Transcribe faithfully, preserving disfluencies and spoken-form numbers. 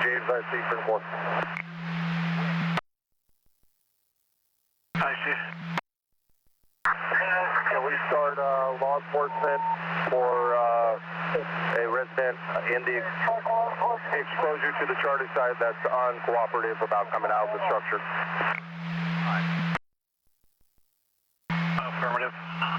James, I see for one. I see. Can we start uh, law enforcement for uh, a resident in the exposure to the charter side that's uncooperative about coming out of the structure? Affirmative.